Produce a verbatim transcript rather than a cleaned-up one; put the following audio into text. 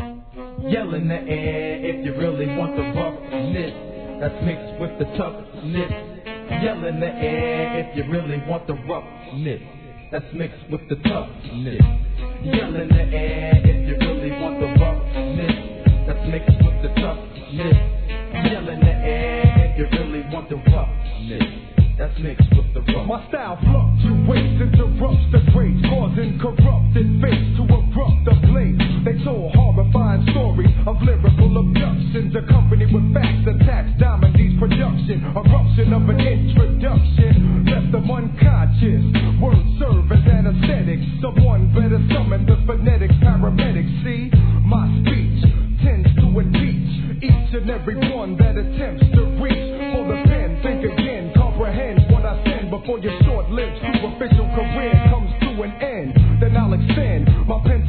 Yell in the air if you really want the roughness that's mixed with the toughness. Yell in the air if you really want the roughness that's mixed with the toughness. Yell in the air if you really want the roughness that's mixed with the toughness. Yell in the air if you really want the roughness that's mixed with the roughness. My style fluctuates, interrupts the grades, causing corrupted fates to erupt the blades. They told horrifying stories of lyrical abductions, accompanied with facts, attacks, Diomedes production, eruption of an introduction, left them unconscious. Words serve as anesthetics. Someone better summon the phonetic paramedics. See, my speech tends to impeach each and every one that attempts to reach for the pen. Think again, comprehend what I send before your short-lived superficial career comes to an end. Then I'll extend my pen